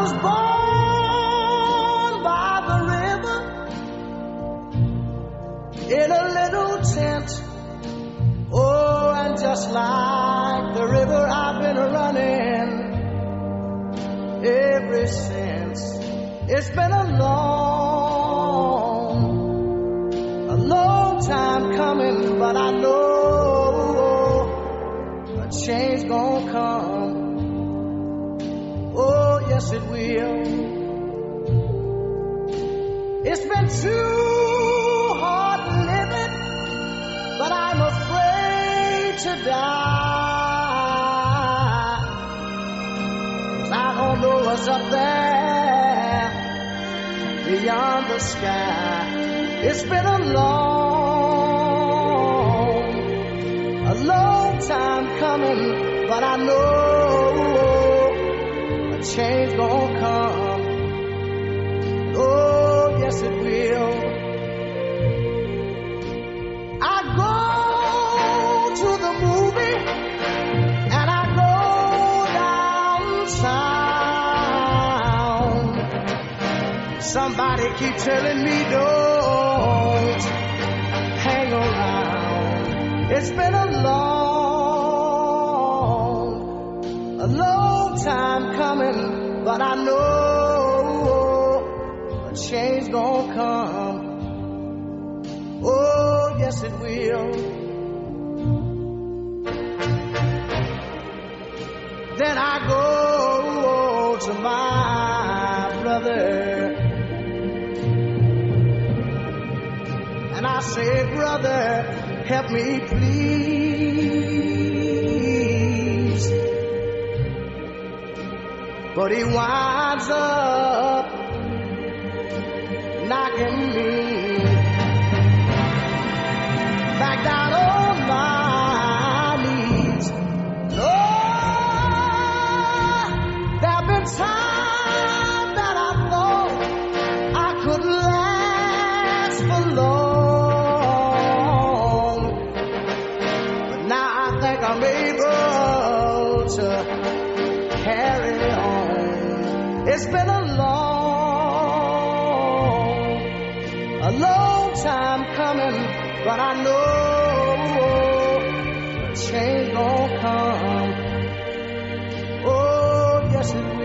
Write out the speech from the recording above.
was born by the river in a little tent. Oh, and just like the river, I've been running ever since. It's been a long time coming, but I know a change gonna come. Oh, yes it will. It's been too hard living, but I'm afraid to die. 'Cause I don't know what's up there beyond the sky. It's been a long time coming, but I know a change gonna come. Oh, yes it will. I go to the movie and I go downtown. Somebody keep telling me don't hang around. It's been a long time coming, but I know a change gonna come. Oh, yes it will. Then I go to my brother and I say, brother, help me please. But he winds up knocking me back down on my knees. Lord, there have been times that I thought I could last for long, but now I think I'm able to carry on. It's been a long time coming, but I know a change gonna come. Oh, yes it will.